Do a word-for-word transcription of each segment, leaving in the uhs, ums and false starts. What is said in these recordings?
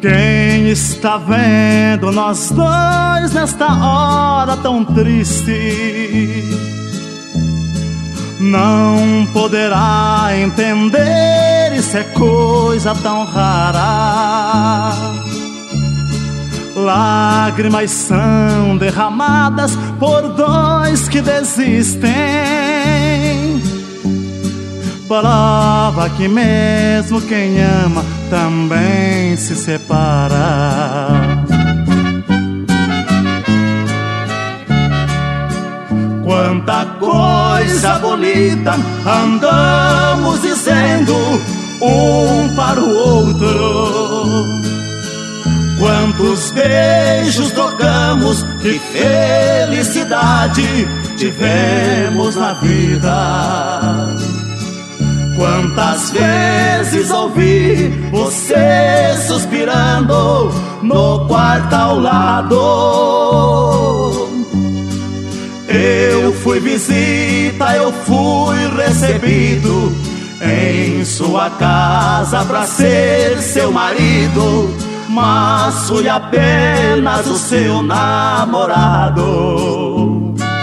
Quem está vendo nós dois nesta hora tão triste não poderá entender, isso é coisa tão rara. Lágrimas são derramadas por dois que desistem, prova que mesmo quem ama também se separa. Quanta coisa bonita andamos dizendo um para o outro, quantos beijos trocamos, que felicidade tivemos na vida. Quantas vezes ouvi você suspirando no quarto ao lado. Eu fui visita, eu fui recebido em sua casa pra ser seu marido, mas fui apenas o seu namorado.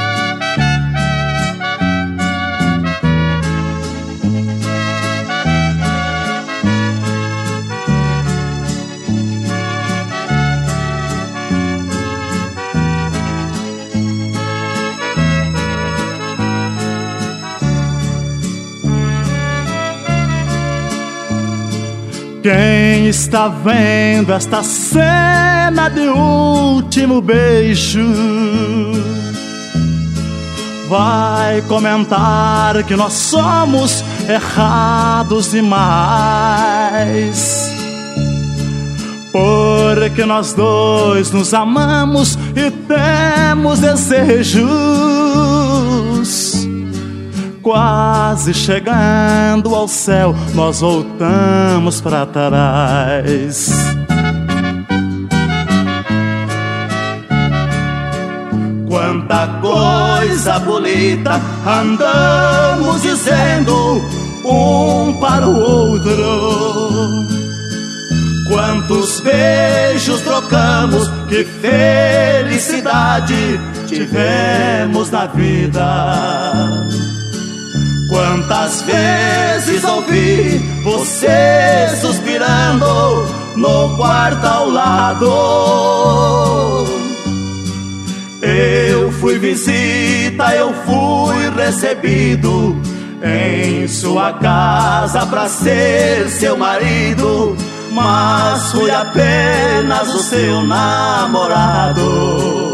Quem está vendo esta cena de último beijo vai comentar que nós somos errados demais, porque nós dois nos amamos e temos desejos. Quase chegando ao céu, nós voltamos para trás. Quanta coisa bonita andamos dizendo um para o outro, quantos beijos trocamos, que felicidade tivemos na vida. Quantas vezes ouvi você suspirando no quarto ao lado. Eu fui visita, eu fui recebido em sua casa pra ser seu marido, mas fui apenas o seu namorado.